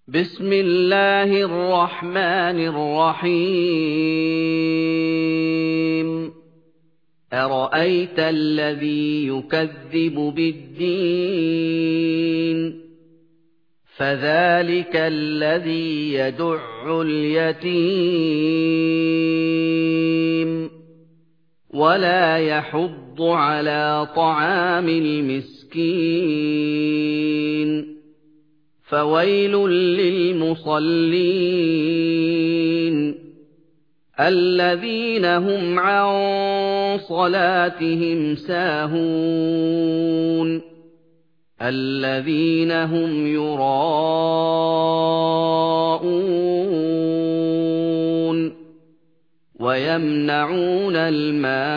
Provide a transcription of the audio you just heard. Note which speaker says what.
Speaker 1: بسم الله الرحمن الرحيم أرأيت الذي يكذب بالدين فذلك الذي يدع اليتيم ولا يحض على طعام المسكين فويل للمصلين الذين هم عن صلاتهم ساهون الذين هم يراءون ويمنعون الماعون